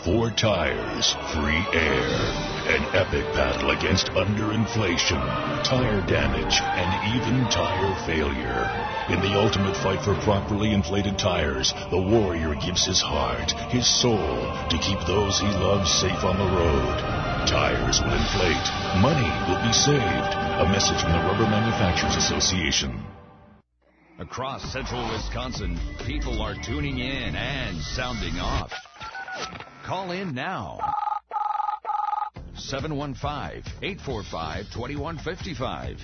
4 tires, free air. An epic battle against underinflation, tire damage, and even tire failure. In the ultimate fight for properly inflated tires, the warrior gives his heart, his soul, to keep those he loves safe on the road. Tires will inflate. Money will be saved. A message from the Rubber Manufacturers Association. Across central Wisconsin, people are tuning in and sounding off. Call in now. 715-845-2155.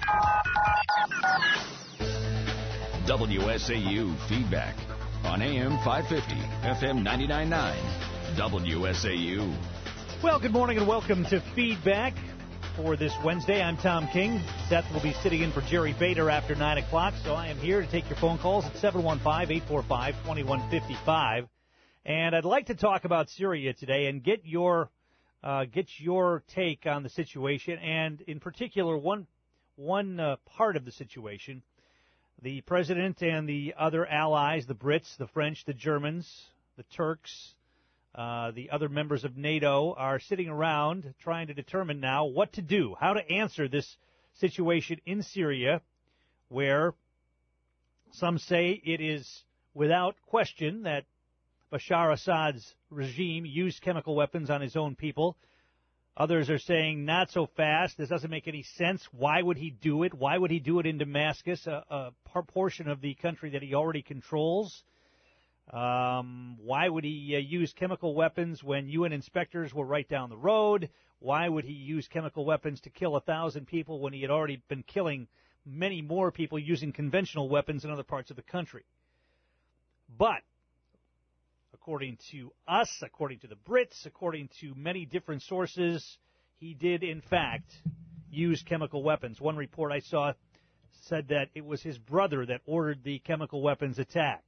WSAU Feedback on AM 550, FM 99.9. WSAU. Well, good morning and welcome to Feedback for this Wednesday. I'm Tom King. Seth will be sitting in for Jerry Bader after 9 o'clock, so I am here to take your phone calls at 715-845-2155. And I'd like to talk about Syria today and get your take on the situation, and in particular, one part of the situation. The president and the other allies, the Brits, the French, the Germans, the Turks, the other members of NATO, are sitting around trying to determine now what to do, how to answer this situation in Syria, where some say it is without question that Bashar Assad's regime used chemical weapons on his own people. Others are saying not so fast. This doesn't make any sense. Why would he do it? Why would he do it in Damascus, a portion of the country that he already controls? Why would he use chemical weapons when UN inspectors were right down the road? Why would he use chemical weapons to kill 1,000 people when he had already been killing many more people using conventional weapons in other parts of the country? But according to us, according to the Brits, according to many different sources, he did, in fact, use chemical weapons. One report I saw said that it was his brother that ordered the chemical weapons attack.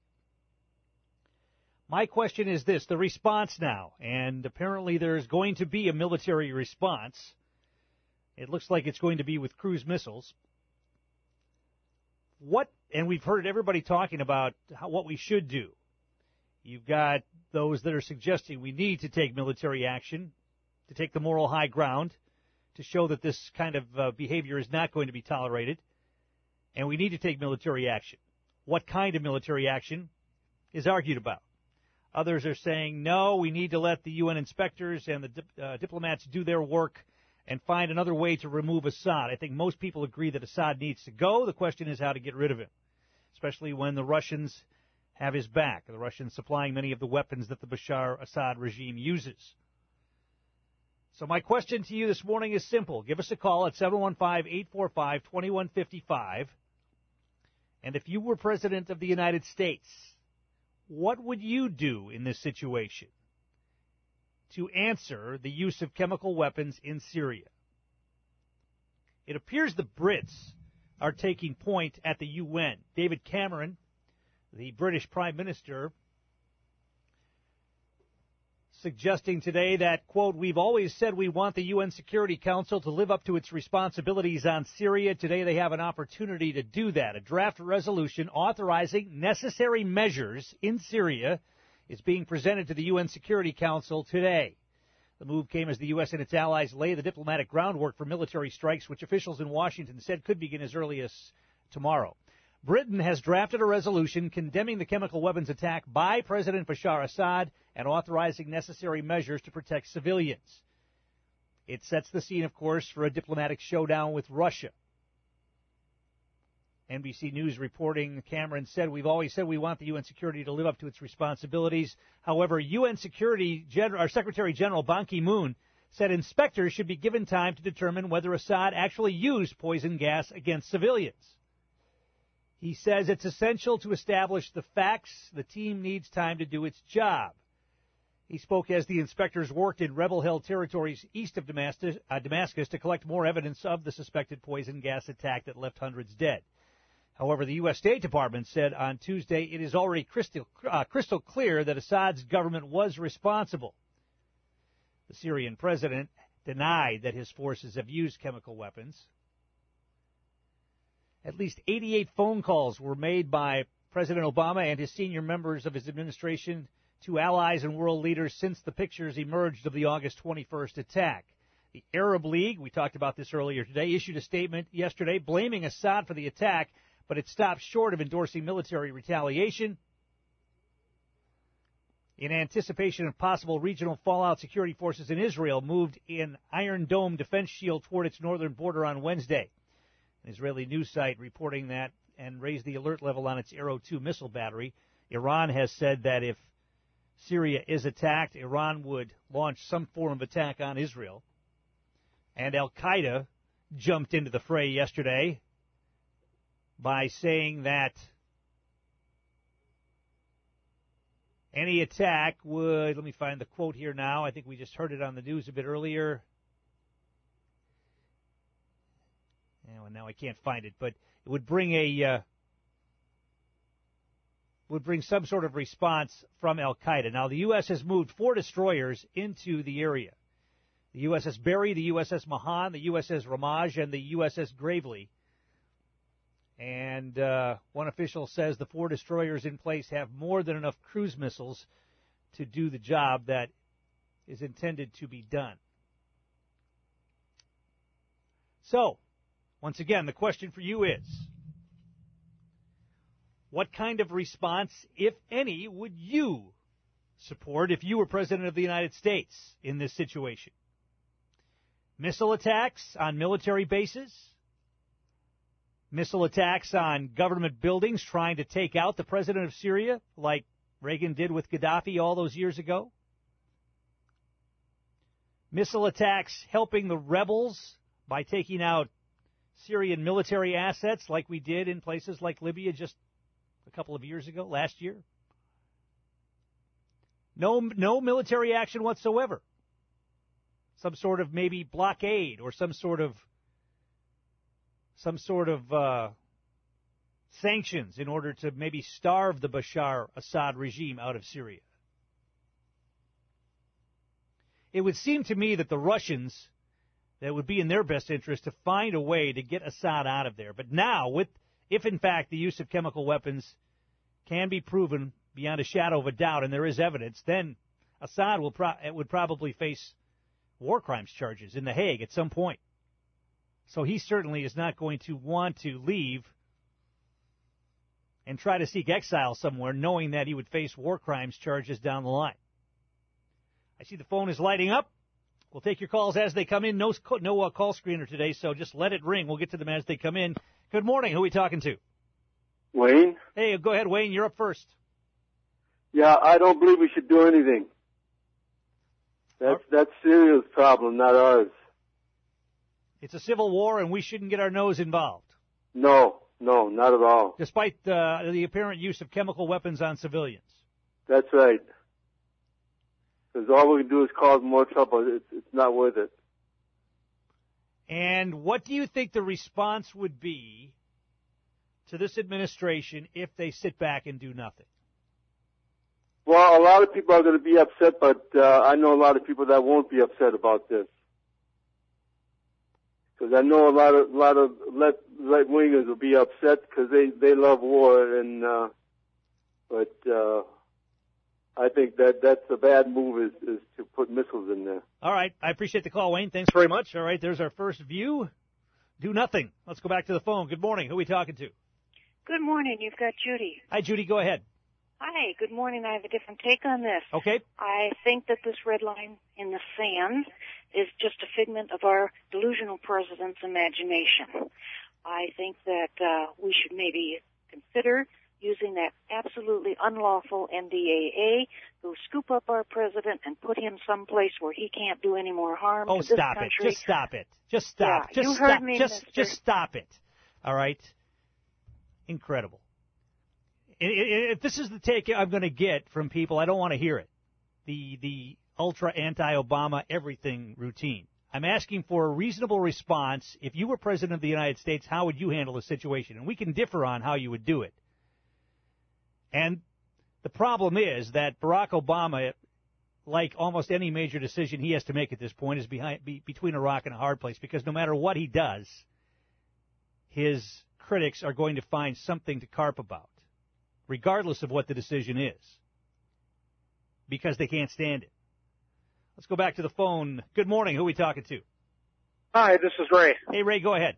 My question is this, the response now, and apparently there's going to be a military response. It looks like it's going to be with cruise missiles. And we've heard everybody talking about what we should do. You've got those that are suggesting we need to take military action, to take the moral high ground, to show that this kind of behavior is not going to be tolerated, and we need to take military action. What kind of military action is argued about? Others are saying, no, we need to let the UN inspectors and the diplomats do their work and find another way to remove Assad. I think most people agree that Assad needs to go. The question is how to get rid of him, especially when the Russians have his back, the Russians supplying many of the weapons that the Bashar Assad regime uses. So my question to you this morning is simple. Give us a call at 715-845-2155. And if you were President of the United States, what would you do in this situation to answer the use of chemical weapons in Syria? It appears the Brits are taking point at the UN. David Cameron, the British Prime Minister, suggesting today that, quote, we've always said we want the UN Security Council to live up to its responsibilities on Syria. Today they have an opportunity to do that. A draft resolution authorizing necessary measures in Syria is being presented to the UN Security Council today. The move came as the U.S. and its allies lay the diplomatic groundwork for military strikes, which officials in Washington said could begin as early as tomorrow. Britain has drafted a resolution condemning the chemical weapons attack by President Bashar Assad and authorizing necessary measures to protect civilians. It sets the scene, of course, for a diplomatic showdown with Russia. NBC News reporting, Cameron said, we've always said we want the UN security to live up to its responsibilities. However, UN Secretary General Ban Ki-moon said inspectors should be given time to determine whether Assad actually used poison gas against civilians. He says it's essential to establish the facts. The team needs time to do its job. He spoke as the inspectors worked in rebel-held territories east of Damascus to collect more evidence of the suspected poison gas attack that left hundreds dead. However, the U.S. State Department said on Tuesday it is already crystal clear that Assad's government was responsible. The Syrian president denied that his forces have used chemical weapons. At least 88 phone calls were made by President Obama and his senior members of his administration to allies and world leaders since the pictures emerged of the August 21st attack. The Arab League, we talked about this earlier today, issued a statement yesterday blaming Assad for the attack, but it stopped short of endorsing military retaliation. In anticipation of possible regional fallout, security forces in Israel moved an Iron Dome defense shield toward its northern border on Wednesday. An Israeli news site reporting that and raised the alert level on its Arrow 2 missile battery. Iran has said that if Syria is attacked, Iran would launch some form of attack on Israel. And Al-Qaeda jumped into the fray yesterday by saying that any attack would, let me find the quote here now. I think we just heard it on the news a bit earlier. And now I can't find it, but it would bring some sort of response from Al-Qaeda. Now, the U.S. has moved 4 destroyers into the area. The USS Berry, the USS Mahan, the USS Ramaj, and the USS Gravely. And one official says the 4 destroyers in place have more than enough cruise missiles to do the job that is intended to be done. So, once again, the question for you is, what kind of response, if any, would you support if you were President of the United States in this situation? Missile attacks on military bases? Missile attacks on government buildings trying to take out the president of Syria, like Reagan did with Gaddafi all those years ago? Missile attacks helping the rebels by taking out Syrian military assets like we did in places like Libya just a couple of years ago, last year? No military action whatsoever. Some sort of maybe blockade or some sort of sanctions in order to maybe starve the Bashar Assad regime out of Syria. It would seem to me that the Russians, that it would be in their best interest to find a way to get Assad out of there. But now, if in fact the use of chemical weapons can be proven beyond a shadow of a doubt, and there is evidence, then Assad would probably face war crimes charges in The Hague at some point. So he certainly is not going to want to leave and try to seek exile somewhere, knowing that he would face war crimes charges down the line. I see the phone is lighting up. We'll take your calls as they come in. No call screener today, so just let it ring. We'll get to them as they come in. Good morning. Who are we talking to? Wayne? Hey, go ahead, Wayne. You're up first. Yeah, I don't believe we should do anything. That's Syria's problem, not ours. It's a civil war, and we shouldn't get our nose involved. No, not at all. Despite the apparent use of chemical weapons on civilians. That's right. Because all we can do is cause more trouble. It's not worth it. And what do you think the response would be to this administration if they sit back and do nothing? Well, a lot of people are going to be upset, but I know a lot of people that won't be upset about this. Because I know a lot of right wingers will be upset because they love war, and but I think that's a bad move is to put missiles in there. All right, I appreciate the call, Wayne. Thanks very much. All right, there's our first view. Do nothing. Let's go back to the phone. Good morning. Who are we talking to? Good morning. You've got Judy. Hi, Judy. Go ahead. Hi. Good morning. I have a different take on this. Okay. I think that this red line in the sand is just a figment of our delusional president's imagination. I think that we should maybe consider using that absolutely unlawful NDAA to scoop up our president and put him someplace where he can't do any more harm to this stop country. It. Just stop it. Just stop. Yeah, you heard me, just stop it. All right? Incredible. If this is the take I'm going to get from people, I don't want to hear it. The ultra anti-Obama everything routine. I'm asking for a reasonable response. If you were president of the United States, how would you handle the situation? And we can differ on how you would do it. And the problem is that Barack Obama, like almost any major decision he has to make at this point, is between a rock and a hard place, because no matter what he does, his critics are going to find something to carp about, regardless of what the decision is. because they can't stand it. Let's go back to the phone. Good morning. Who are we talking to? Hi, this is Ray. Hey, Ray, go ahead.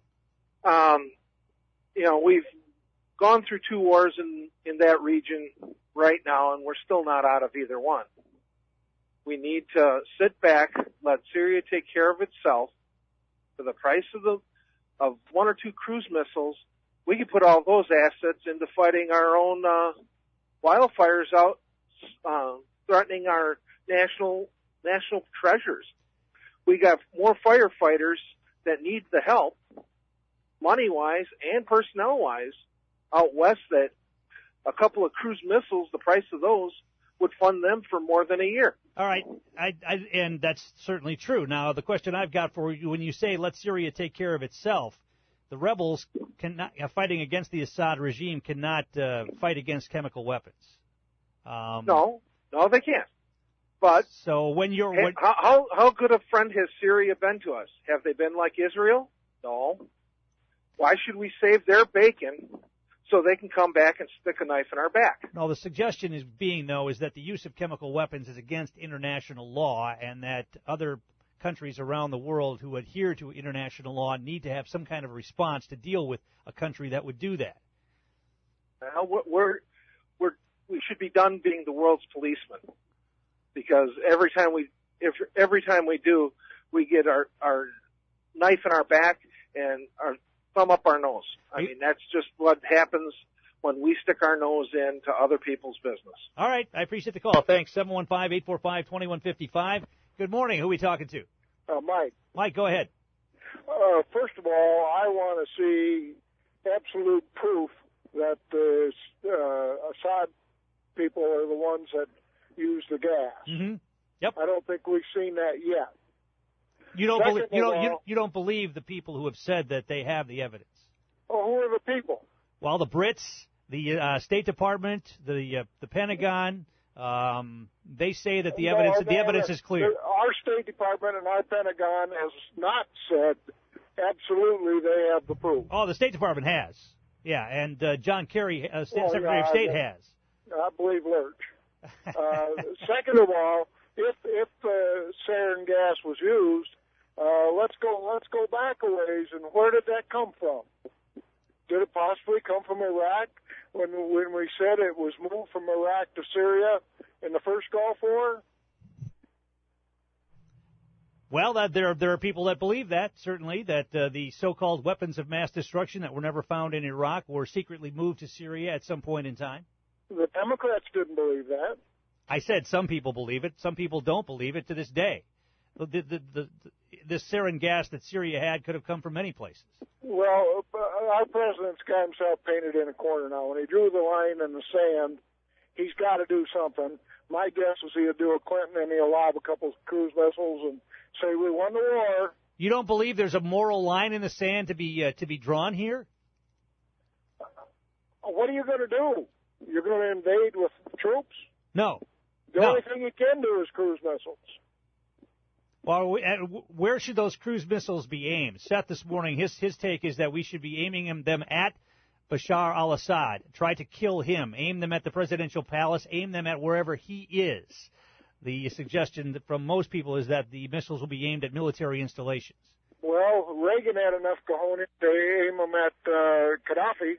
We've gone through 2 wars in that region right now, and we're still not out of either one. We need to sit back, let Syria take care of itself. For the price of 1 or 2 cruise missiles, we can put all those assets into fighting our own wildfires out, threatening our national treasures. We got more firefighters that need the help, money-wise and personnel-wise, out west, that a couple of cruise missiles, the price of those, would fund them for more than a year. All right, and that's certainly true. Now, the question I've got for you, when you say let Syria take care of itself, the rebels cannot, fighting against the Assad regime cannot fight against chemical weapons. No, they can't. But so when you're how good a friend has Syria been to us? Have they been like Israel? No. Why should we save their bacon so they can come back and stick a knife in our back? No, the suggestion is that the use of chemical weapons is against international law, and that other countries around the world who adhere to international law need to have some kind of response to deal with a country that would do that. Well, we should be done being the world's policeman, because every time we do, we get our knife in our back and our thumb up our nose. I mean, that's just what happens when we stick our nose into other people's business. All right. I appreciate the call. Thanks. 715-845-2155. Good morning. Who are we talking to? Mike. Mike, go ahead. First of all, I want to see absolute proof that the Assad people are the ones that use the gas. Mm-hmm. Yep. I don't think we've seen that yet. You don't believe the people who have said that they have the evidence. Oh, who are the people? Well, the Brits, the State Department, the Pentagon. They say that the evidence is clear. Our State Department and our Pentagon has not said absolutely they have the proof. Oh, the State Department has. Yeah, and John Kerry, Secretary of State, has. I believe Lurch. Second of all, if sarin gas was used, let's go back a ways. And where did that come from? Did it possibly come from Iraq when we said it was moved from Iraq to Syria in the first Gulf War? Well, there are people that believe that, certainly, that the so-called weapons of mass destruction that were never found in Iraq were secretly moved to Syria at some point in time. The Democrats didn't believe that. I said some people believe it. Some people don't believe it to this day. This sarin gas that Syria had could have come from many places. Well, our president's got himself painted in a corner now. When he drew the line in the sand, he's got to do something. My guess is he'll do a Clinton and he'll lob a couple of cruise missiles and say we won the war. You don't believe there's a moral line in the sand to be drawn here? What are you going to do? You're going to invade with troops? No. The only thing you can do is cruise missiles. Well, where should those cruise missiles be aimed? Seth this morning, his take is that we should be aiming them at Bashar al-Assad, try to kill him, aim them at the presidential palace, aim them at wherever he is. The suggestion from most people is that the missiles will be aimed at military installations. Well, Reagan had enough cojones to aim them at Gaddafi.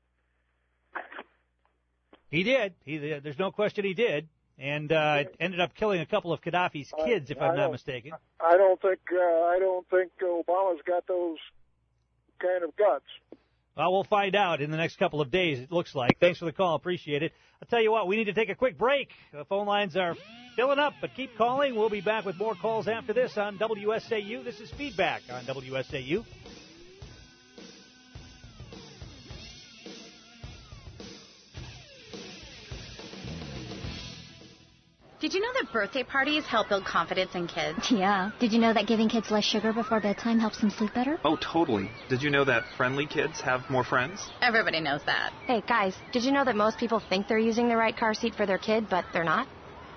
He did. There's no question he did. And ended up killing a couple of Gaddafi's kids, if I'm not mistaken. I don't think Obama's got those kind of guts. Well, we'll find out in the next couple of days, it looks like. Thanks for the call. Appreciate it. I'll tell you what, we need to take a quick break. The phone lines are filling up, but keep calling. We'll be back with more calls after this on WSAU. This is Feedback on WSAU. Did you know that birthday parties help build confidence in kids? Yeah. Did you know that giving kids less sugar before bedtime helps them sleep better? Oh, totally. Did you know that friendly kids have more friends? Everybody knows that. Hey, guys, did you know that most people think they're using the right car seat for their kid, but they're not?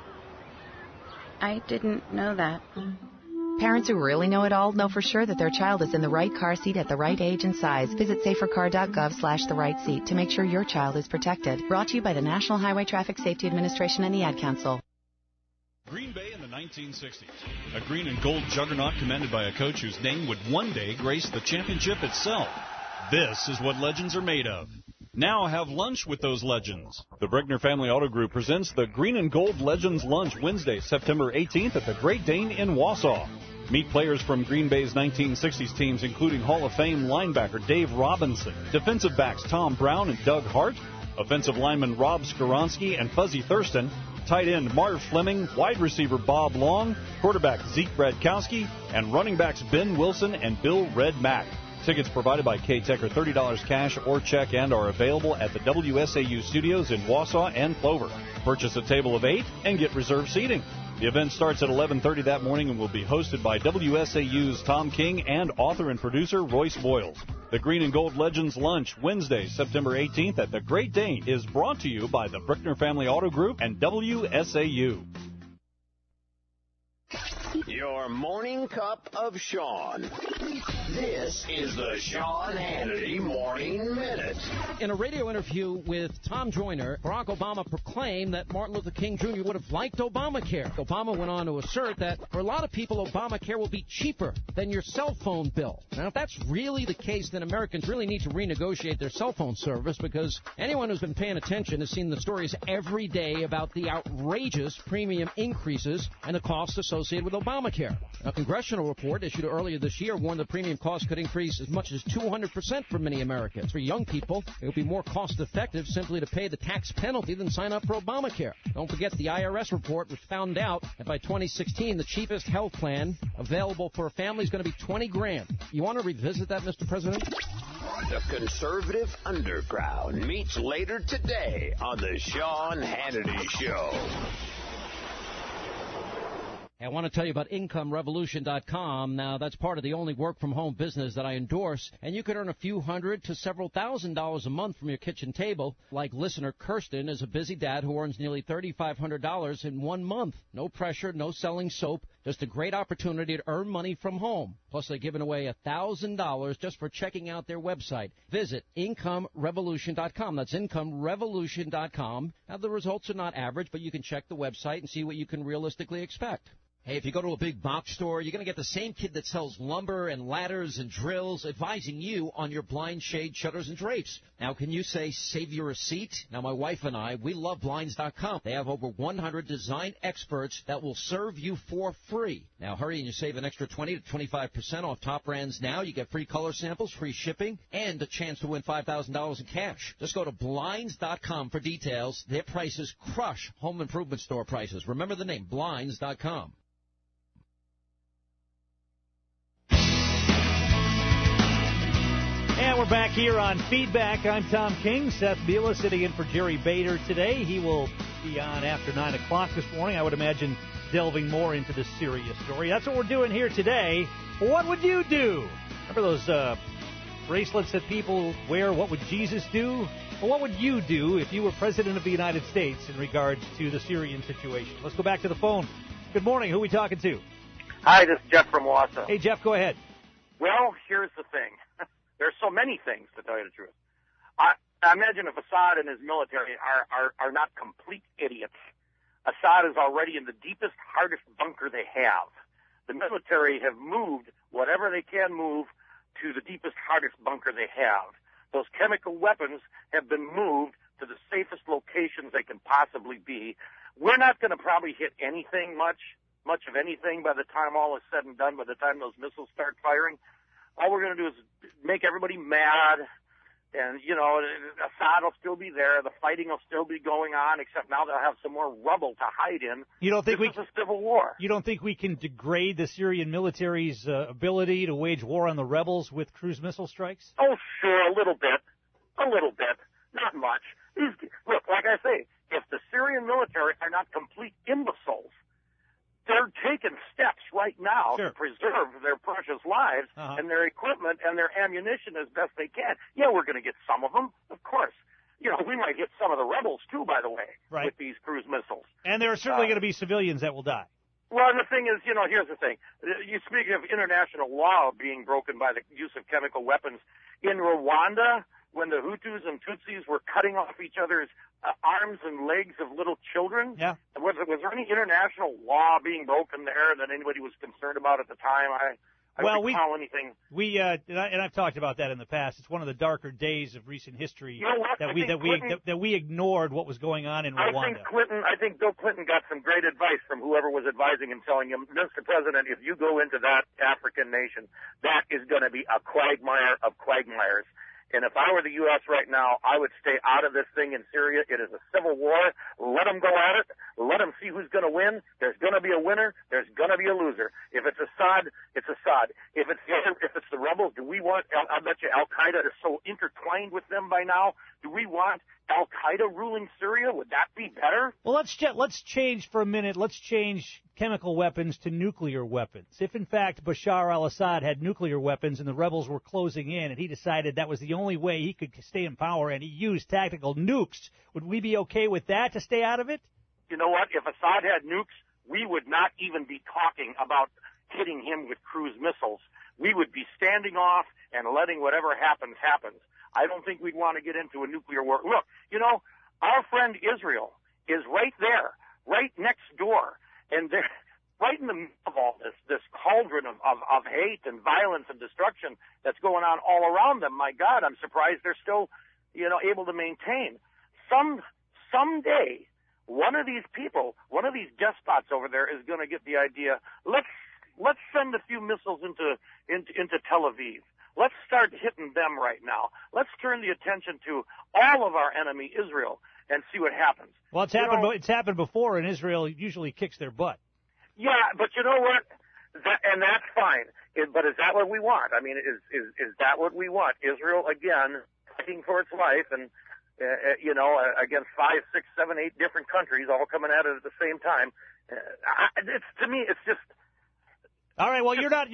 I didn't know that. Parents who really know it all know for sure that their child is in the right car seat at the right age and size. Visit safercar.gov/the-right-seat to make sure your child is protected. Brought to you by the National Highway Traffic Safety Administration and the Ad Council. Green Bay in the 1960s. A green and gold juggernaut commanded by a coach whose name would one day grace the championship itself. This is what legends are made of. Now have lunch with those legends. The Brickner Family Auto Group presents the Green and Gold Legends Lunch Wednesday, September 18th at the Great Dane in Wausau. Meet players from Green Bay's 1960s teams, including Hall of Fame linebacker Dave Robinson, defensive backs Tom Brown and Doug Hart, offensive lineman Rob Skoronski and Fuzzy Thurston, tight end Marv Fleming, wide receiver Bob Long, quarterback Zeke Bradkowski, and running backs Ben Wilson and Bill Red Mack. Tickets provided by K-Tech are $30 cash or check and are available at the WSAU studios in Wausau and Clover. Purchase a table of 8 and get reserved seating. The event starts at 11:30 that morning and will be hosted by WSAU's Tom King and author and producer Royce Boyles. The Green and Gold Legends Lunch, Wednesday, September 18th at the Great Dane, is brought to you by the Brickner Family Auto Group and WSAU. Your morning cup of Sean. This is the Sean Hannity Morning Minute. In a radio interview with Tom Joyner, Barack Obama proclaimed that Martin Luther King Jr. would have liked Obamacare. Obama went on to assert that for a lot of people, Obamacare will be cheaper than your cell phone bill. Now, if that's really the case, then Americans really need to renegotiate their cell phone service, because anyone who's been paying attention has seen the stories every day about the outrageous premium increases and the costs associated with Obamacare. A congressional report issued earlier this year warned the premium cost could increase as much as 200% for many Americans. For young people, it would be more cost-effective simply to pay the tax penalty than sign up for Obamacare. Don't forget the IRS report, which found out that by 2016, the cheapest health plan available for a family is going to be $20,000. You want to revisit that, Mr. President? The conservative underground meets later today on the Sean Hannity Show. I want to tell you about IncomeRevolution.com. Now, that's part of the only work-from-home business that I endorse, and you could earn a few hundred to several $1,000s a month from your kitchen table. Like listener Kirsten is a busy dad who earns nearly $3,500 in 1 month. No pressure, no selling soap, just a great opportunity to earn money from home. Plus, they're giving away $1,000 just for checking out their website. Visit IncomeRevolution.com. That's IncomeRevolution.com. Now, the results are not average, but you can check the website and see what you can realistically expect. Hey, if you go to a big box store, you're going to get the same kid that sells lumber and ladders and drills advising you on your blind, shade, shutters, and drapes. Now, can you say, save your receipt? Now, my wife and I, we love Blinds.com. They have over 100 design experts that will serve you for free. Now, hurry and you save an extra 20 to 25% off top brands now. You get free color samples, free shipping, and a chance to win $5,000 in cash. Just go to Blinds.com for details. Their prices crush home improvement store prices. Remember the name, Blinds.com. And we're back here on Feedback. I'm Tom King. Seth Bieler sitting in for Jerry Bader today. He will be on after 9 o'clock this morning. I would imagine delving more into the serious story. That's what we're doing here today. What would you do? Remember those bracelets that people wear, what would Jesus do? Well, what would you do if you were President of the United States in regards to the Syrian situation? Let's go back to the phone. Good morning. Who are we talking to? Hi, this is Jeff from Wausau. Hey, Jeff, go ahead. Well, here's the thing. There's so many things, to tell you the truth. I imagine if Assad and his military are not complete idiots. Assad is already in the deepest, hardest bunker they have. The military have moved whatever they can move to the deepest, hardest bunker they have. Those chemical weapons have been moved to the safest locations they can possibly be. We're not going to probably hit anything much of anything by the time all is said and done, by the time those missiles start firing. All we're going to do is make everybody mad, and, you know, Assad will still be there. The fighting will still be going on, except now they'll have some more rubble to hide in. You don't think this is a civil war. You don't think we can degrade the Syrian military's ability to wage war on the rebels with cruise missile strikes? Oh, sure, a little bit. Not much. Look, like I say, if the Syrian military are not complete imbeciles, they're taking steps right now to preserve their precious lives and their equipment and their ammunition as best they can. Yeah, we're going to get some of them, of course. You know, we might hit some of the rebels, too, by the way, with these cruise missiles. And there are certainly going to be civilians that will die. Well, the thing is, you know, here's the thing. You speak of international law being broken by the use of chemical weapons. In Rwanda, when the Hutus and Tutsis were cutting off each other's arms and legs of little children? Yeah. Was there any international law being broken there that anybody was concerned about at the time? I don't recall anything. And I've talked about that in the past. It's one of the darker days of recent history You know what? that we ignored what was going on in Rwanda. I think Bill Clinton got some great advice from whoever was advising him, telling him, Mr. President, if you go into that African nation, that is going to be a quagmire of quagmires. And if I were the U.S. right now, I would stay out of this thing in Syria. It is a civil war. Let them go at it. Let them see who's going to win. There's going to be a winner. There's going to be a loser. If it's Assad, it's Assad. If it's the rebels, do we want? I bet you Al Qaeda is so intertwined with them by now. Do we want Al Qaeda ruling Syria? Would that be better? Well, let's change for a minute. Let's change chemical weapons to nuclear weapons. If in fact Bashar al-Assad had nuclear weapons and the rebels were closing in, and he decided that was the only way he could stay in power, and he used tactical nukes, would we be okay with that to stay out of it? You know what? If Assad had nukes, we would not even be talking about hitting him with cruise missiles. We would be standing off and letting whatever happens. I don't think we'd want to get into a nuclear war. Look, our friend Israel is right there, right next door, and they're right in the middle of all this cauldron of hate and violence and destruction that's going on all around them. My God, I'm surprised they're still, able to maintain. Someday, one of these people, one of these despots over there is going to get the idea, let's send a few missiles into Tel Aviv. Let's start hitting them right now. Let's turn the attention to all of our enemy, Israel, and see what happens. Well, it's happened before, and Israel usually kicks their butt. Yeah, but you know what? And that's fine. But is that what we want? I mean, is that what we want? Israel, again, fighting for its life and, against 5, 6, 7, 8 different countries all coming at it at the same time. To me, it's just... All right, well, you're not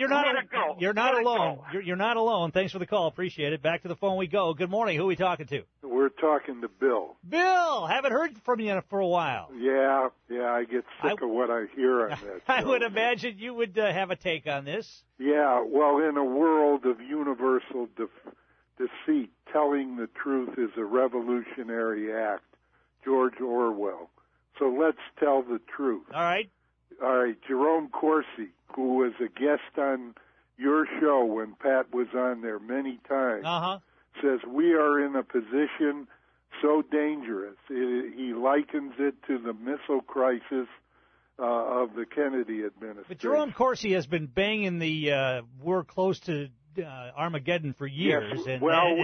alone. You're not alone. Thanks for the call. Appreciate it. Back to the phone we go. Good morning. Who are we talking to? We're talking to Bill. Bill, haven't heard from you for a while. Yeah, I get sick of what I hear on that show. I would imagine you would have a take on this. Yeah, well, in a world of universal deceit, telling the truth is a revolutionary act. George Orwell. So let's tell the truth. All right, Jerome Corsi, who was a guest on your show when Pat was on there many times, says we are in a position so dangerous. He likens it to the missile crisis of the Kennedy administration. But Jerome Corsi has been banging the we're close to Armageddon for years, yes,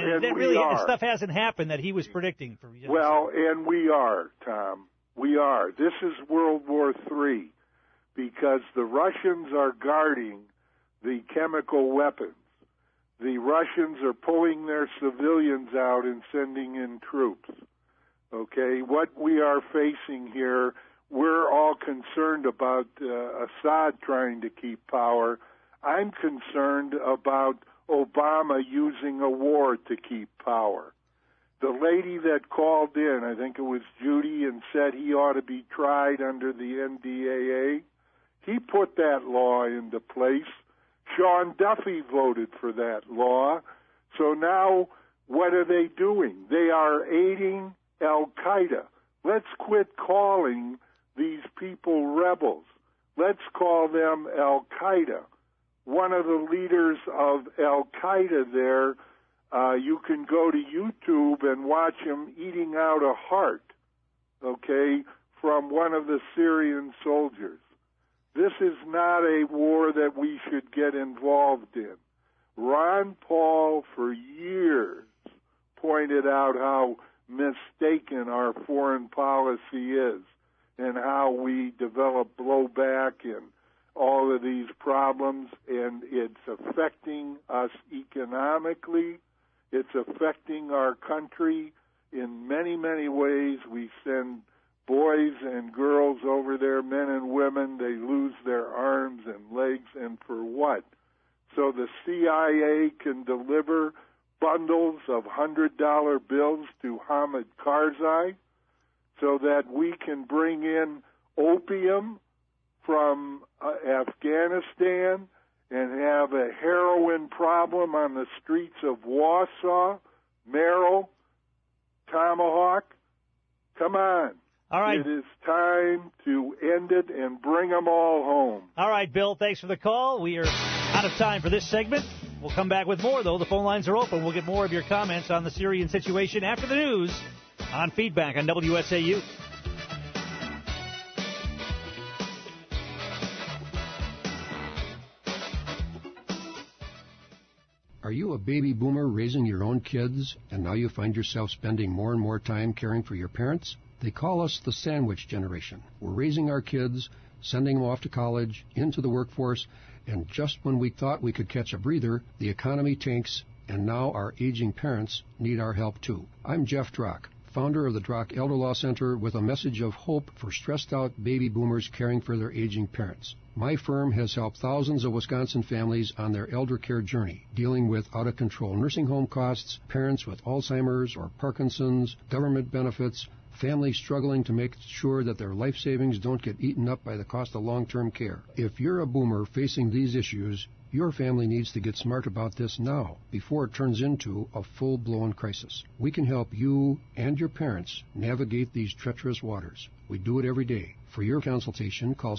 and stuff hasn't happened that he was predicting for years. Well, and we are, Tom. We are. This is World War III. Because the Russians are guarding the chemical weapons. The Russians are pulling their civilians out and sending in troops. Okay, what we are facing here, we're all concerned about Assad trying to keep power. I'm concerned about Obama using a war to keep power. The lady that called in, I think it was Judy, and said he ought to be tried under the NDAA, he put that law into place. Sean Duffy voted for that law. So now what are they doing? They are aiding Al-Qaeda. Let's quit calling these people rebels. Let's call them Al-Qaeda. One of the leaders of Al-Qaeda there, you can go to YouTube and watch him eating out a heart, okay, from one of the Syrian soldiers. This is not a war that we should get involved in. Ron Paul, for years, pointed out how mistaken our foreign policy is and how we develop blowback and all of these problems, and it's affecting us economically. It's affecting our country in many, many ways. We send boys and girls over there, men and women, they lose their arms and legs, and for what? So the CIA can deliver bundles of $100 bills to Hamid Karzai so that we can bring in opium from Afghanistan and have a heroin problem on the streets of Warsaw, Merrill, Tomahawk. Come on. All right. It is time to end it and bring them all home. All right, Bill, thanks for the call. We are out of time for this segment. We'll come back with more, though. The phone lines are open. We'll get more of your comments on the Syrian situation after the news on Feedback on WSAU. Are you a baby boomer raising your own kids, and now you find yourself spending more and more time caring for your parents? They call us the sandwich generation. We're raising our kids, sending them off to college, into the workforce, and just when we thought we could catch a breather, the economy tanks, and now our aging parents need our help too. I'm Jeff Drock, founder of the Drock Elder Law Center, with a message of hope for stressed-out baby boomers caring for their aging parents. My firm has helped thousands of Wisconsin families on their elder care journey, dealing with out-of-control nursing home costs, parents with Alzheimer's or Parkinson's, government benefits, families struggling to make sure that their life savings don't get eaten up by the cost of long-term care. If you're a boomer facing these issues, your family needs to get smart about this now, before it turns into a full-blown crisis. We can help you and your parents navigate these treacherous waters. We do it every day. For your consultation, call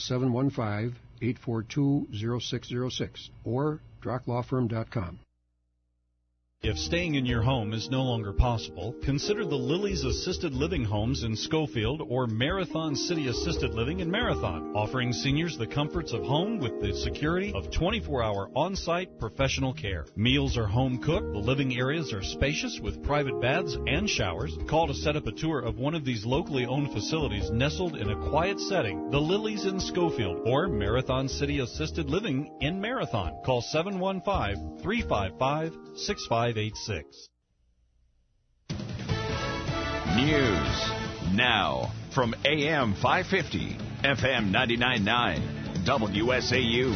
715-842-0606 or DrockLawFirm.com. If staying in your home is no longer possible, consider the Lily's Assisted Living Homes in Schofield or Marathon City Assisted Living in Marathon, offering seniors the comforts of home with the security of 24-hour on-site professional care. Meals are home-cooked, the living areas are spacious with private baths and showers. Call to set up a tour of one of these locally owned facilities nestled in a quiet setting, the Lily's in Schofield or Marathon City Assisted Living in Marathon. Call 715-355-6586. News now from AM 550, FM 99.9, WSAU.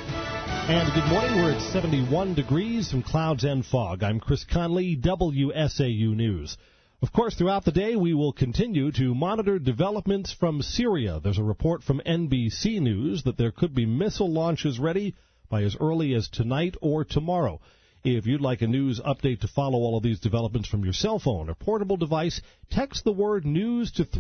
And good morning. We're at 71 degrees, some clouds and fog. I'm Chris Conley, WSAU News. Of course, throughout the day, we will continue to monitor developments from Syria. There's a report from NBC News that there could be missile launches ready by as early as tonight or tomorrow. If you'd like a news update to follow all of these developments from your cell phone or portable device, text the word news to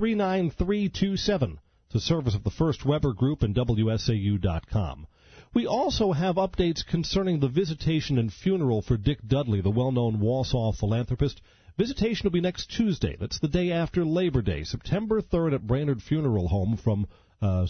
39327. It's a service of the First Weber Group and WSAU.com. We also have updates concerning the visitation and funeral for Dick Dudley, the well-known Walsall philanthropist. Visitation will be next Tuesday. That's the day after Labor Day, September 3rd at Brainerd Funeral Home from 4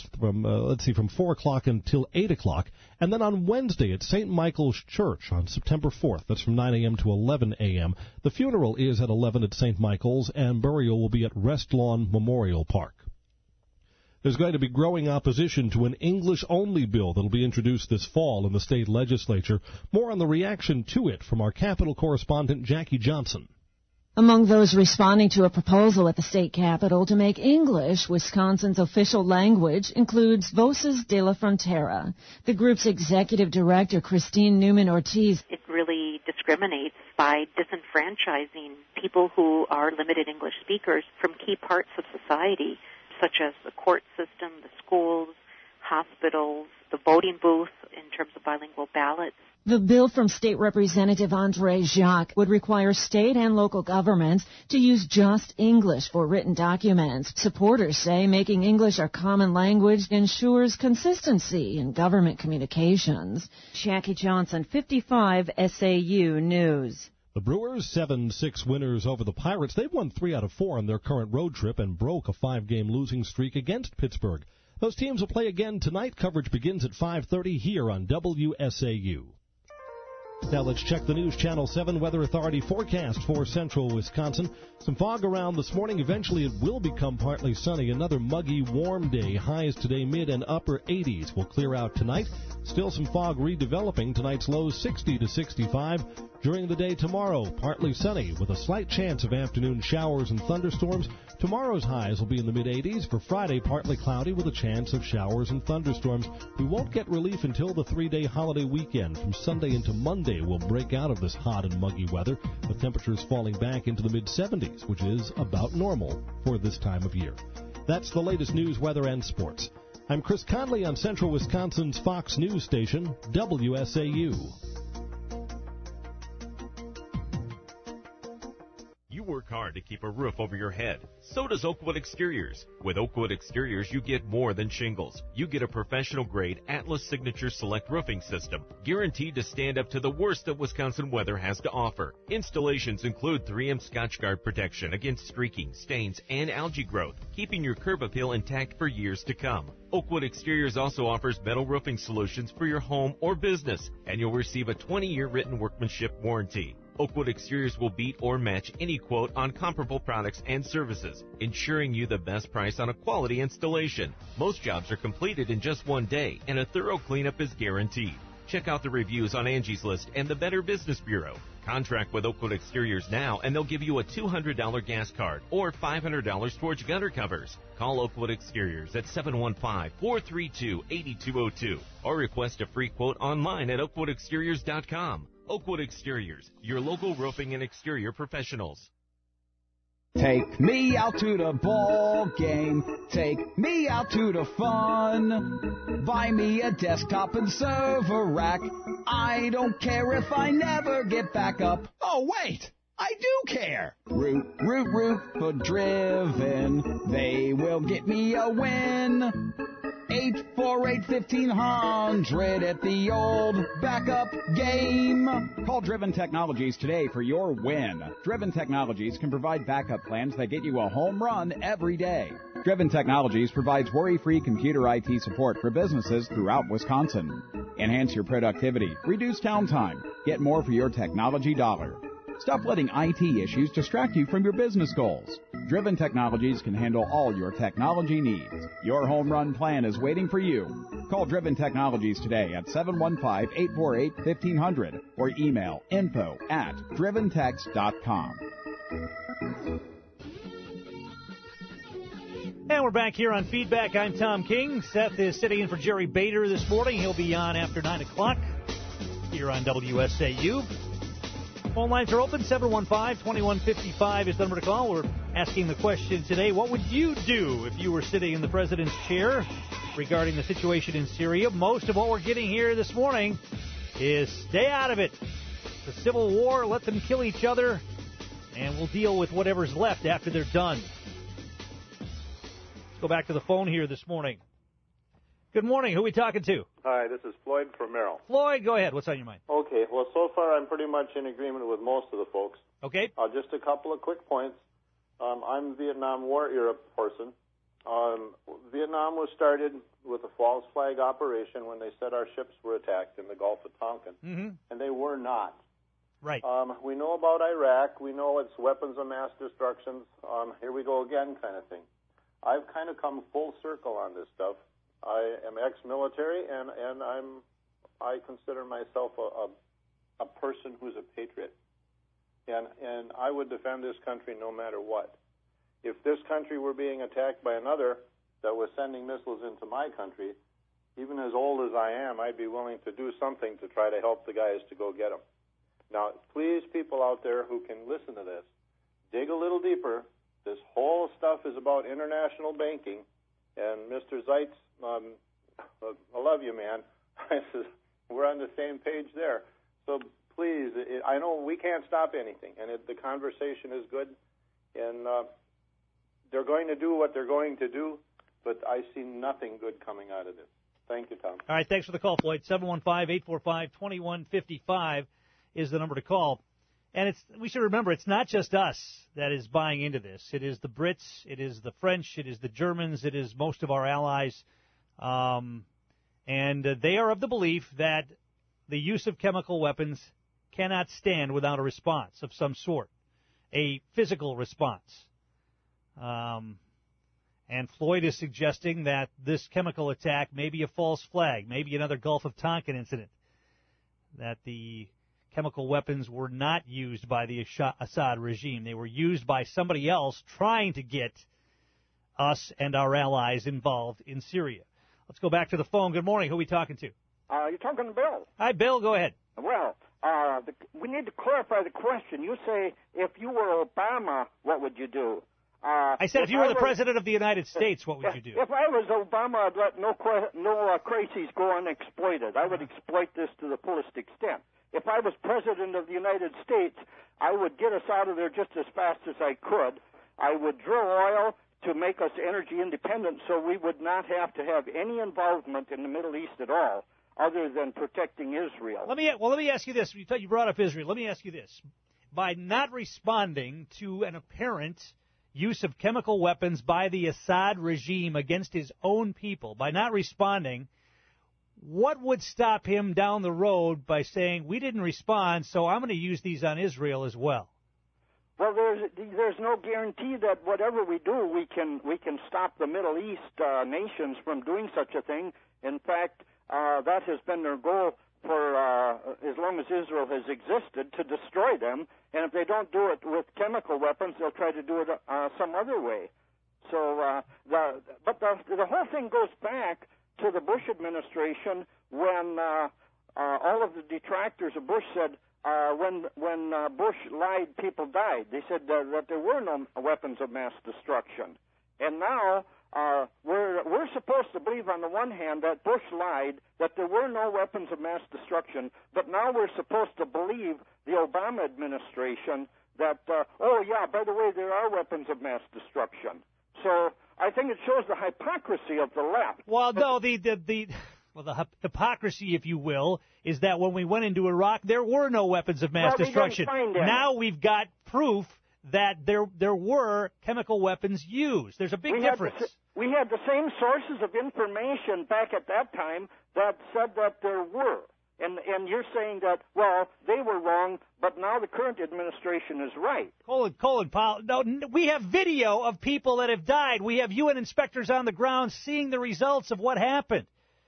o'clock until 8 o'clock. And then on Wednesday at St. Michael's Church on September 4th. That's from 9 a.m. to 11 a.m. The funeral is at 11 at St. Michael's, and burial will be at Rest Lawn Memorial Park. There's going to be growing opposition to an English-only bill that will be introduced this fall in the state legislature. More on the reaction to it from our Capitol correspondent Jackie Johnson. Among those responding to a proposal at the state capitol to make English Wisconsin's official language includes Voces de la Frontera. The group's executive director, Christine Newman-Ortiz. It really discriminates by disenfranchising people who are limited English speakers from key parts of society, such as the court system, the schools, hospitals, the voting booth in terms of bilingual ballots. The bill from State Representative Andre Jacques would require state and local governments to use just English for written documents. Supporters say making English our common language ensures consistency in government communications. Jackie Johnson, 55 SAU News. The Brewers, 7-6 winners over the Pirates. They've won 3 out of 4 on their current road trip and broke a 5-game losing streak against Pittsburgh. Those teams will play again tonight. Coverage begins at 5:30 here on WSAU. Now let's check the News Channel 7 Weather Authority forecast for central Wisconsin. Some fog around this morning. Eventually it will become partly sunny. Another muggy, warm day. Highs today mid and upper 80s will clear out tonight. Still some fog redeveloping. Tonight's lows 60 to 65. During the day tomorrow, partly sunny with a slight chance of afternoon showers and thunderstorms. Tomorrow's highs will be in the mid-80s. For Friday, partly cloudy with a chance of showers and thunderstorms. We won't get relief until the 3-day holiday weekend. From Sunday into Monday, we'll break out of this hot and muggy weather, with temperatures falling back into the mid-70s, which is about normal for this time of year. That's the latest news, weather, and sports. I'm Chris Conley on Central Wisconsin's Fox News station, WSAU. work hard to keep a roof over your head. So does Oakwood Exteriors. With Oakwood Exteriors, you get more than shingles. You get a professional-grade Atlas Signature Select roofing system, guaranteed to stand up to the worst that Wisconsin weather has to offer. Installations include 3M Scotchgard protection against streaking, stains, and algae growth, keeping your curb appeal intact for years to come. Oakwood Exteriors also offers metal roofing solutions for your home or business, and you'll receive a 20-year written workmanship warranty. Oakwood Exteriors will beat or match any quote on comparable products and services, ensuring you the best price on a quality installation. Most jobs are completed in just one day, and a thorough cleanup is guaranteed. Check out the reviews on Angie's List and the Better Business Bureau. Contract with Oakwood Exteriors now, and they'll give you a $200 gas card or $500 towards gutter covers. Call Oakwood Exteriors at 715-432-8202 or request a free quote online at oakwoodexteriors.com. Oakwood Exteriors, your local roofing and exterior professionals. Take me out to the ball game. Take me out to the fun. Buy me a desktop and server rack. I don't care if I never get back up. Oh, wait! I do care! Root for Driven. They will get me a win. 848-1500 at the old backup game. Call Driven Technologies today for your win. Driven Technologies can provide backup plans that get you a home run every day. Driven Technologies provides worry-free computer IT support for businesses throughout Wisconsin. Enhance your productivity, reduce downtime, get more for your technology dollar. Stop letting IT issues distract you from your business goals. Driven Technologies can handle all your technology needs. Your home run plan is waiting for you. Call Driven Technologies today at 715-848-1500 or email info@driventex.com. And we're back here on Feedback. I'm Tom King. Seth is sitting in for Jerry Bader this morning. He'll be on after 9 o'clock here on WSAU. Phone lines are open. 715-2155 is the number to call. We're asking the question today, what would you do if you were sitting in the president's chair regarding the situation in Syria? Most of what we're getting here this morning is stay out of it. The civil war, let them kill each other, and we'll deal with whatever's left after they're done. Let's go back to the phone here this morning. Good morning. Who are we talking to? Hi, this is Floyd from Merrill. Floyd, go ahead. What's on your mind? Okay, well, so far I'm pretty much in agreement with most of the folks. Okay. Just a couple of quick points. I'm a Vietnam War era person. Vietnam was started with a false flag operation when they said our ships were attacked in the Gulf of Tonkin, and they were not. Right. We know about Iraq. We know it's weapons of mass destruction. Here we go again kind of thing. I've kind of come full circle on this stuff. I am ex-military, and I consider myself a person who's a patriot, and I would defend this country no matter what. If this country were being attacked by another that was sending missiles into my country, even as old as I am, I'd be willing to do something to try to help the guys to go get them. Now, please, people out there who can listen to this, dig a little deeper. This whole stuff is about international banking, and Mr. Zeitz, I love you, man. We're on the same page there. So please, I know we can't stop anything, and the conversation is good, and they're going to do what they're going to do, but I see nothing good coming out of this. Thank you, Tom. All right, thanks for the call, Floyd. 715-845-2155 is the number to call. And we should remember, it's not just us that is buying into this. It is the Brits, it is the French, it is the Germans, it is most of our allies. And they are of the belief that the use of chemical weapons cannot stand without a response of some sort, a physical response. And Floyd is suggesting that this chemical attack may be a false flag, maybe another Gulf of Tonkin incident, that the chemical weapons were not used by the Assad regime. They were used by somebody else trying to get us and our allies involved in Syria. Let's go back to the phone. Good morning. Who are we talking to? You're talking to Bill. Hi, Bill. Go ahead. Well, we need to clarify the question. You say, if you were Obama, what would you do? I said if you were the President of the United States, what would you do? If I was Obama, I'd let no crazies go unexploited. I would exploit this to the fullest extent. if I was president of the United States, I would get us out of there just as fast as I could. I would drill oil to make us energy independent so we would not have to have any involvement in the Middle East at all other than protecting Israel. Let me ask you this. You brought up Israel. Let me ask you this. By not responding to an apparent use of chemical weapons by the Assad regime against his own people, by not responding, what would stop him down the road by saying, we didn't respond, so I'm going to use these on Israel as well? Well, there's no guarantee that whatever we do, we can stop the Middle East nations from doing such a thing. In fact, that has been their goal for as long as Israel has existed, to destroy them. And if they don't do it with chemical weapons, they'll try to do it some other way. So, but the whole thing goes back to the Bush administration when all of the detractors of Bush said, when Bush lied, people died. They said that there were no weapons of mass destruction. And now we're supposed to believe, on the one hand, that Bush lied, that there were no weapons of mass destruction, but now we're supposed to believe the Obama administration that, oh, yeah, by the way, there are weapons of mass destruction. So I think it shows the hypocrisy of the left. Well, no, the hypocrisy, if you will, is that when we went into Iraq, there were no weapons of mass destruction. Now we've got proof that there were chemical weapons used. There's a big difference. We had the same sources of information back at that time that said that there were. And you're saying that, well, they were wrong, but now the current administration is right. Colin Powell, no, we have video of people that have died. We have UN inspectors on the ground seeing the results of what happened.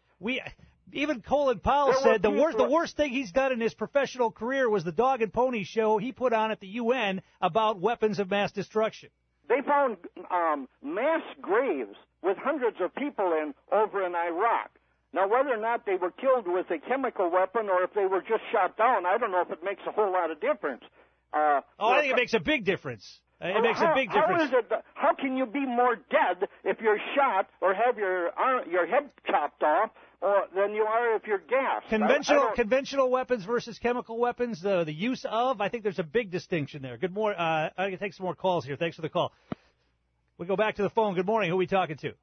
Even Colin Powell said the worst thing he's done in his professional career was the dog and pony show he put on at the UN about weapons of mass destruction. They found mass graves with hundreds of people over in Iraq. Now, whether or not they were killed with a chemical weapon or if they were just shot down, I don't know if it makes a whole lot of difference. I think it makes a big difference. It makes a big difference. How can you be more dead if you're shot or have your head chopped off than you are if you're gassed? Conventional weapons versus chemical weapons, the use of, I think there's a big distinction there. Good morning. I'm going to take some more calls here. Thanks for the call. We go back to the phone. Good morning. Who are we talking to?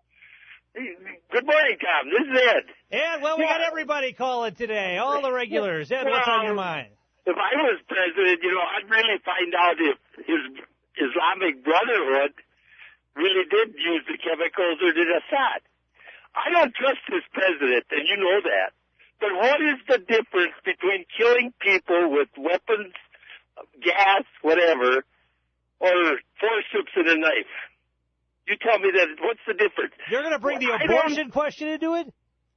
Good morning, Tom. This is Ed. Ed, well, we got everybody calling today, all the regulars. Ed, what's on your mind? If I was president, I'd really find out if his Islamic Brotherhood really did use the chemicals or did Assad. I don't trust this president, and you know that. But what is the difference between killing people with weapons, gas, whatever, or forceps and a knife? You tell me that. What's the difference? You're going to bring the abortion question into it?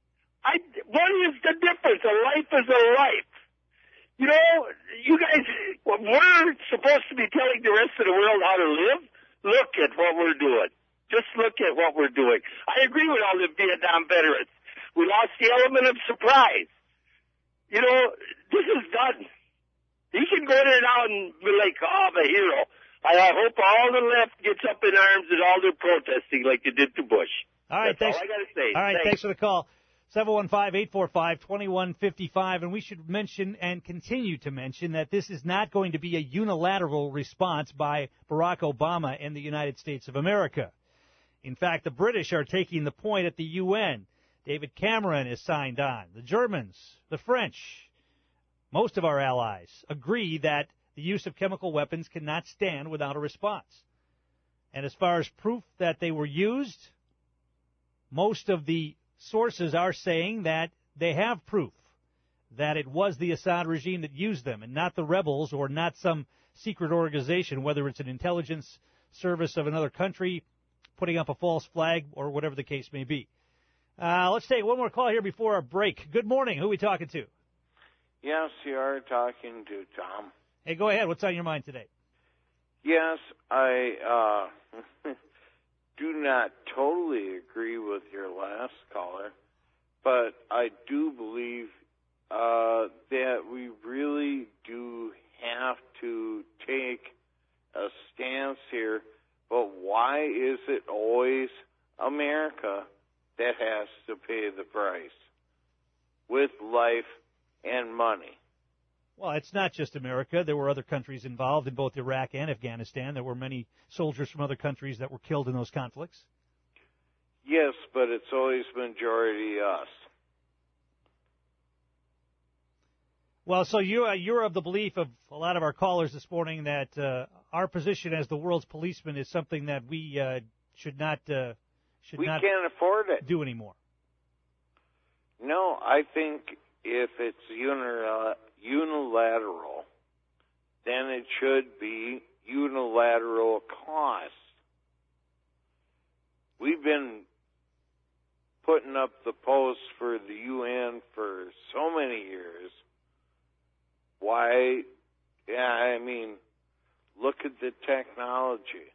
What is the difference? A life is a life. You guys, we're supposed to be telling the rest of the world how to live. Look at what we're doing. Just look at what we're doing. I agree with all the Vietnam veterans. We lost the element of surprise. This is done. He can go there now and be like, oh, I'm a hero. I hope all the left gets up in arms and all their protesting like they did to Bush. All right, That's all I got to say. All right, thanks for the call. 715-845-2155. And we should mention and continue to mention that this is not going to be a unilateral response by Barack Obama and the United States of America. In fact, the British are taking the point at the UN. David Cameron is signed on. The Germans, the French, most of our allies agree that the use of chemical weapons cannot stand without a response. And as far as proof that they were used, most of the sources are saying that they have proof that it was the Assad regime that used them and not the rebels or not some secret organization, whether it's an intelligence service of another country putting up a false flag or whatever the case may be. Let's take one more call here before our break. Good morning. Who are we talking to? Yes, you are talking to Tom. Hey, go ahead. What's on your mind today? Yes, I do not totally agree with your last caller, but I do believe that we really do have to take a stance here. But why is it always America that has to pay the price with life and money? Well, it's not just America. There were other countries involved in both Iraq and Afghanistan. There were many soldiers from other countries that were killed in those conflicts. Yes, but it's always majority us. Well, so you're of the belief of a lot of our callers this morning that our position as the world's policeman is something that we should not can't afford it. Do anymore. No, I think if it's unilateral, then it should be unilateral cost. We've been putting up the posts for the UN for so many years. Why? Yeah, I mean, look at the technology.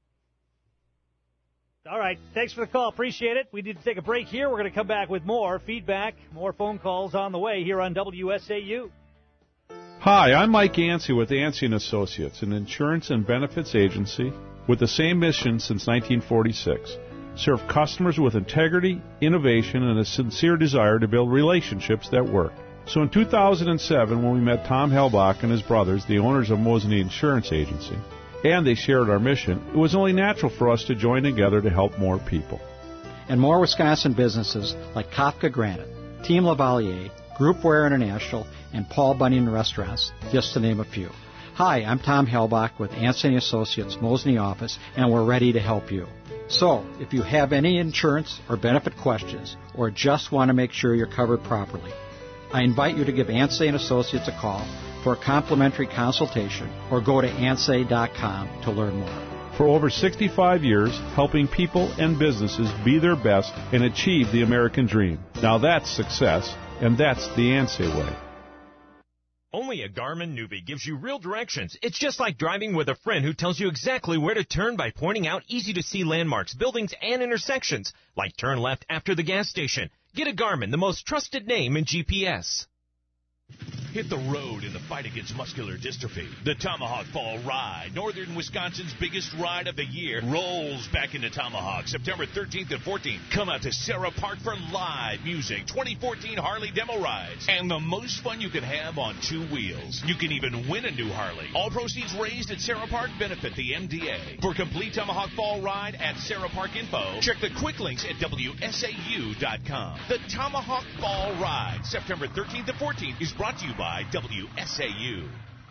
All right. Thanks for the call. Appreciate it. We need to take a break here. We're going to come back with more feedback, more phone calls on the way here on WSAU. Hi, I'm Mike Yancey with Yancey & Associates, an insurance and benefits agency with the same mission since 1946. Serve customers with integrity, innovation, and a sincere desire to build relationships that work. So in 2007, when we met Tom Helbach and his brothers, the owners of Mosinee Insurance Agency, and they shared our mission, it was only natural for us to join together to help more people. And more Wisconsin businesses like Kafka Granite, Team Lavalier, Groupware International, and Paul Bunyan Restaurants, just to name a few. Hi, I'm Tom Helbach with Anthony Associates Mosinee office, and we're ready to help you. So, if you have any insurance or benefit questions, or just want to make sure you're covered properly, I invite you to give Ansay & Associates a call for a complimentary consultation or go to ansay.com to learn more. For over 65 years, helping people and businesses be their best and achieve the American dream. Now that's success, and that's the Ansay way. Only a Garmin Newbie gives you real directions. It's just like driving with a friend who tells you exactly where to turn by pointing out easy-to-see landmarks, buildings, and intersections, like turn left after the gas station. Get a Garmin, the most trusted name in GPS. Hit the road in the fight against muscular dystrophy. The Tomahawk Fall Ride, northern Wisconsin's biggest ride of the year, rolls back into Tomahawk September 13th and 14th. Come out to Sarah Park for live music, 2014 Harley demo rides, and the most fun you can have on two wheels. You can even win a new Harley. All proceeds raised at Sarah Park benefit the MDA. For complete Tomahawk Fall Ride at Sarah Park info, check the quick links at WSAU.com. The Tomahawk Fall Ride, September 13th and 14th, is brought to you by WSAU.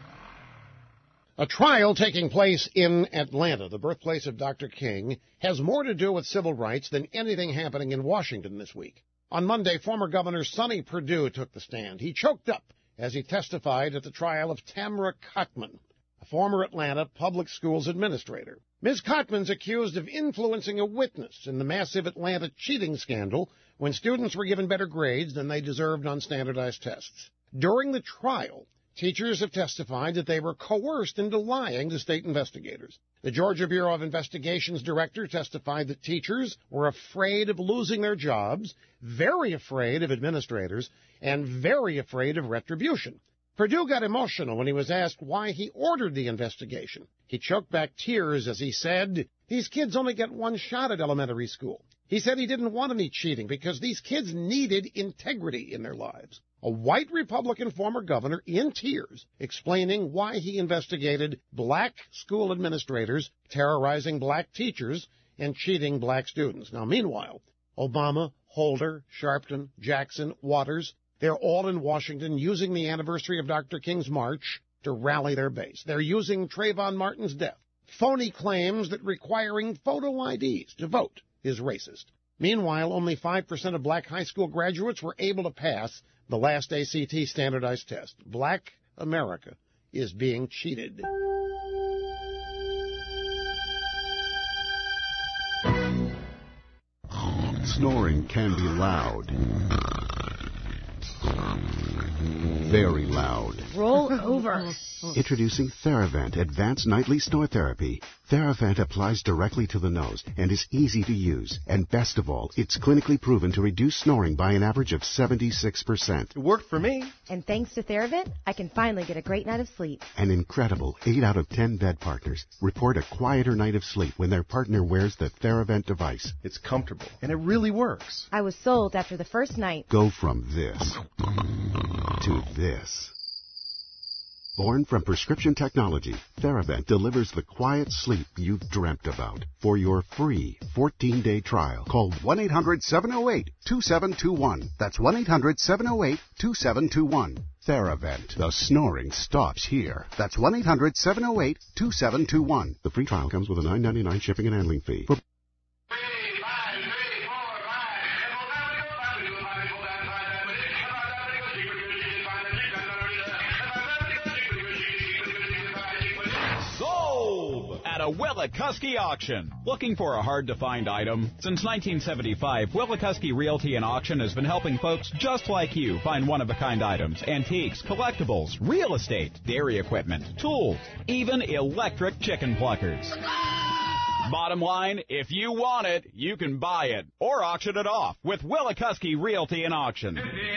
A trial taking place in Atlanta, the birthplace of Dr. King, has more to do with civil rights than anything happening in Washington this week. On Monday, former Governor Sonny Perdue took the stand. He choked up as he testified at the trial of Tamara Cotman, a former Atlanta public schools administrator. Ms. Cotman's accused of influencing a witness in the massive Atlanta cheating scandal when students were given better grades than they deserved on standardized tests. During the trial, teachers have testified that they were coerced into lying to state investigators. The Georgia Bureau of Investigation's director testified that teachers were afraid of losing their jobs, very afraid of administrators, and very afraid of retribution. Perdue got emotional when he was asked why he ordered the investigation. He choked back tears as he said, "These kids only get one shot at elementary school." He said he didn't want any cheating because these kids needed integrity in their lives. A white Republican former governor in tears explaining why he investigated black school administrators terrorizing black teachers and cheating black students. Now, meanwhile, Obama, Holder, Sharpton, Jackson, Waters, they're all in Washington using the anniversary of Dr. King's march to rally their base. They're using Trayvon Martin's death. Phony claims that requiring photo IDs to vote is racist. Meanwhile, only 5% of black high school graduates were able to pass the last ACT standardized test. Black America is being cheated. Snoring can be loud. Very loud. Roll over. Introducing Theravent Advanced Nightly Snore Therapy. Theravent applies directly to the nose and is easy to use. And best of all, it's clinically proven to reduce snoring by an average of 76%. It worked for me. And thanks to Theravent, I can finally get a great night of sleep. An incredible 8 out of 10 bed partners report a quieter night of sleep when their partner wears the Theravent device. It's comfortable, and it really works. I was sold after the first night. Go from this to this. Born from prescription technology, Theravent delivers the quiet sleep you've dreamt about. For your free 14-day trial, call 1-800-708-2721. That's 1-800-708-2721. Theravent. The snoring stops here. That's 1-800-708-2721. The free trial comes with a $9.99 shipping and handling fee. At a Willicuski auction. Looking for a hard-to-find item? Since 1975, Willicuski Realty and Auction has been helping folks just like you find one-of-a-kind items, antiques, collectibles, real estate, dairy equipment, tools, even electric chicken pluckers. Bottom line, if you want it, you can buy it or auction it off with Willicuski Realty and Auction.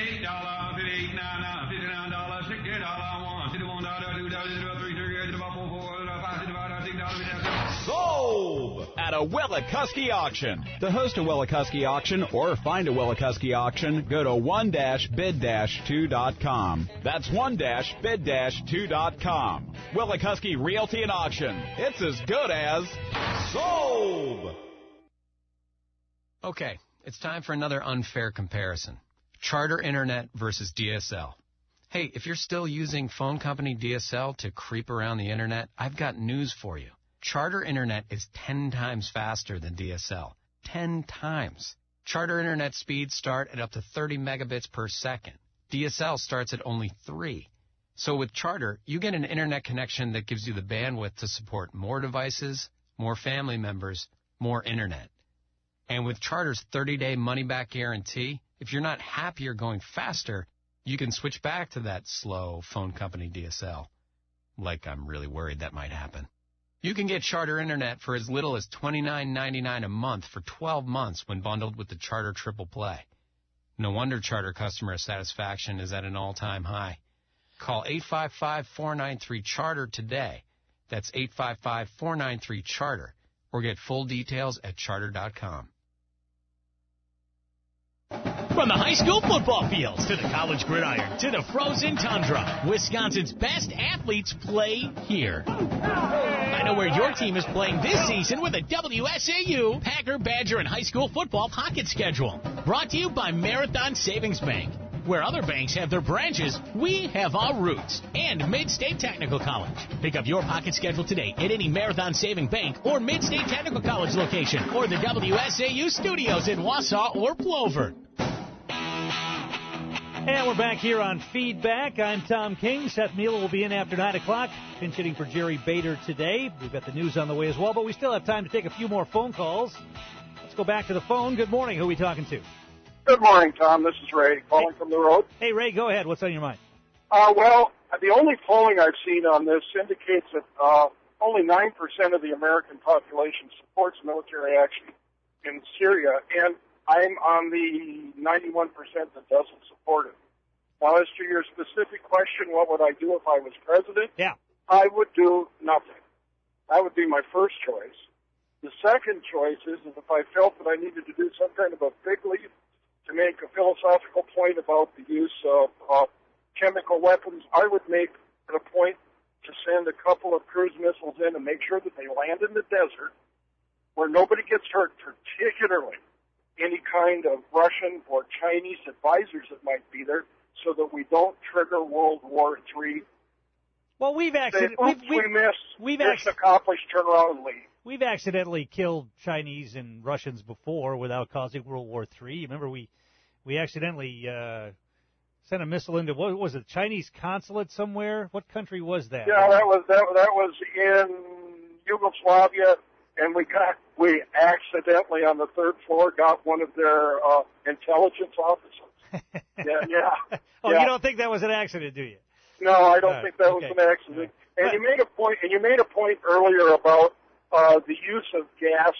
Sold at a Willicuski auction. To host a Willicuski auction or find a Willicuski auction, go to 1-bid-2.com. That's 1-bid-2.com. Willicuski Realty and Auction. It's as good as sold. Okay, it's time for another unfair comparison. Charter Internet versus DSL. Hey, if you're still using phone company DSL to creep around the Internet, I've got news for you. Charter Internet is 10 times faster than DSL. 10 times. Charter Internet speeds start at up to 30 megabits per second. DSL starts at only 3. So with Charter, you get an Internet connection that gives you the bandwidth to support more devices, more family members, more Internet. And with Charter's 30-day money-back guarantee, if you're not happy or going faster, you can switch back to that slow phone company DSL. Like I'm really worried that might happen. You can get Charter Internet for as little as $29.99 a month for 12 months when bundled with the Charter Triple Play. No wonder Charter customer satisfaction is at an all-time high. Call 855-493-CHARTER today. That's 855-493-CHARTER. Or get full details at charter.com. From the high school football fields to the college gridiron to the frozen tundra, Wisconsin's best athletes play here. Find out where your team is playing this season with a WSAU, Packer, Badger, and high school football pocket schedule. Brought to you by Marathon Savings Bank. Where other banks have their branches, we have our roots. And Mid-State Technical College. Pick up your pocket schedule today at any Marathon Saving Bank or Mid-State Technical College location or the WSAU studios in Wausau or Plover. And we're back here on Feedback. I'm Tom King. Seth Miller will be in after 9 o'clock, pinch hitting for Jerry Bader today. We've got the news on the way as well, but we still have time to take a few more phone calls. Let's go back to the phone. Good morning. Who are we talking to? Good morning, Tom. This is Ray calling from the road. Hey, Ray, go ahead. What's on your mind? Well, the only polling I've seen on this indicates that only 9% of the American population supports military action in Syria, and I'm on the 91% that doesn't support it. Now, as to your specific question, what would I do if I was president? Yeah. I would do nothing. That would be my first choice. The second choice is if I felt that I needed to do some kind of a big leap to make a philosophical point about the use of chemical weapons, I would make it a point to send a couple of cruise missiles in and make sure that they land in the desert where nobody gets hurt, particularly any kind of Russian or Chinese advisors that might be there, so that we don't trigger World War III. Well, we've accidentally accomplished, turn around and leave. We've accidentally killed Chinese and Russians before without causing World War III. Remember, we accidentally sent a missile into, what was it, Chinese consulate somewhere? What country was that? Yeah, that was in Yugoslavia, and we accidentally on the third floor got one of their intelligence officers. Yeah. Oh, you don't think that was an accident, do you? No, I don't think that was an accident. And you made a point earlier about the use of gas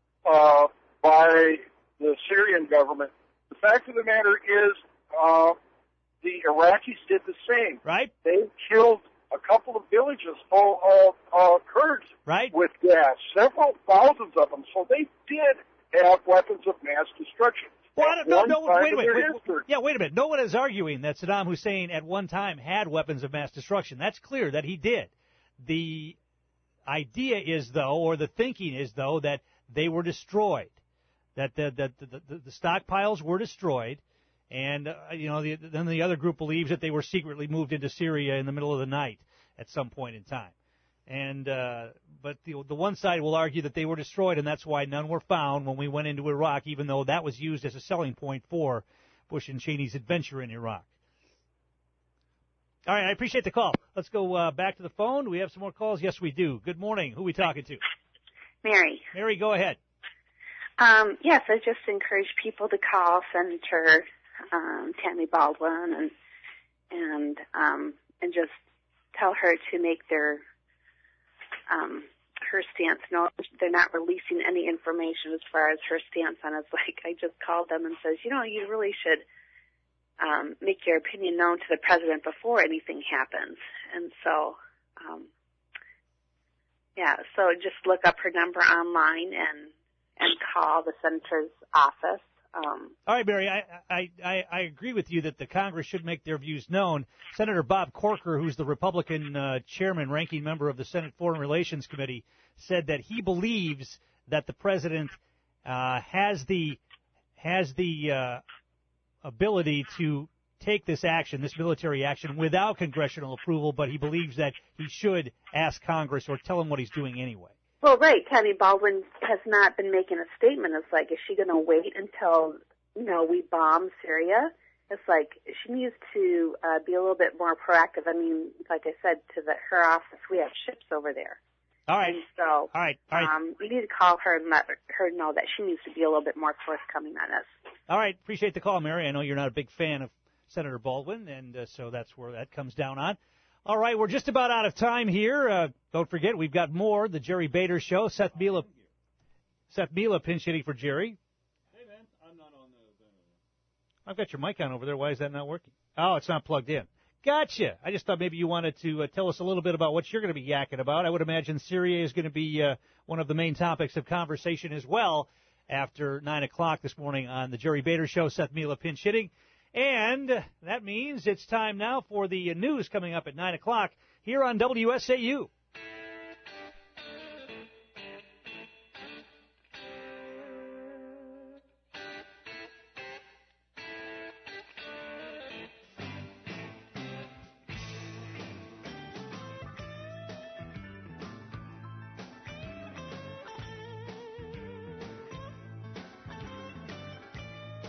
by the Syrian government. The fact of the matter is, the Iraqis did the same. Right. They killed a couple of villages full of Kurds with gas, several thousands of them. So they did have weapons of mass destruction. Well, wait a minute. Wait a minute. No one is arguing that Saddam Hussein at one time had weapons of mass destruction. That's clear that he did. The idea is, though, or the thinking is, though, that they were destroyed, that the stockpiles were destroyed, and then the other group believes that they were secretly moved into Syria in the middle of the night at some point in time. And but the one side will argue that they were destroyed, and that's why none were found when we went into Iraq, even though that was used as a selling point for Bush and Cheney's adventure in Iraq. All right, I appreciate the call. Let's go back to the phone. Do we have some more calls? Yes, we do. Good morning. Who are we talking to? Mary. Mary, go ahead. Yes, I just encourage people to call Senator Tammy Baldwin and just tell her to make her stance. No, they're not releasing any information as far as her stance on it. Like, I just called them and says, you really should make your opinion known to the president before anything happens. And so, so just look up her number online and call the senator's office. All right, Mary, I agree with you that the Congress should make their views known. Senator Bob Corker, who's the Republican chairman, ranking member of the Senate Foreign Relations Committee, said that he believes that the president has the ability to take this action, this military action, without congressional approval, but he believes that he should ask Congress or tell him what he's doing anyway. Well, right. Tammy Baldwin has not been making a statement. It's like, is she going to wait until, we bomb Syria? It's like she needs to be a little bit more proactive. I mean, like I said, to her office, we have ships over there. All right. And so, all right. We need to call her and let her know that she needs to be a little bit more forthcoming on this. All right. Appreciate the call, Mary. I know you're not a big fan of Senator Baldwin, and so that's where that comes down on. All right, we're just about out of time here. Don't forget, we've got more. The Jerry Bader Show. Seth Mila pinch hitting for Jerry. Hey, man, I'm not on the... I've got your mic on over there. Why is that not working? Oh, it's not plugged in. Gotcha. I just thought maybe you wanted to tell us a little bit about what you're going to be yakking about. I would imagine Syria is going to be one of the main topics of conversation as well after 9 o'clock this morning on the Jerry Bader Show. Seth Mila pinch hitting. And that means it's time now for the news coming up at 9 o'clock here on WSAU.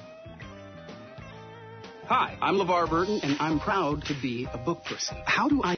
Hi, I'm LeVar Burton, and I'm proud to be a book person. How do I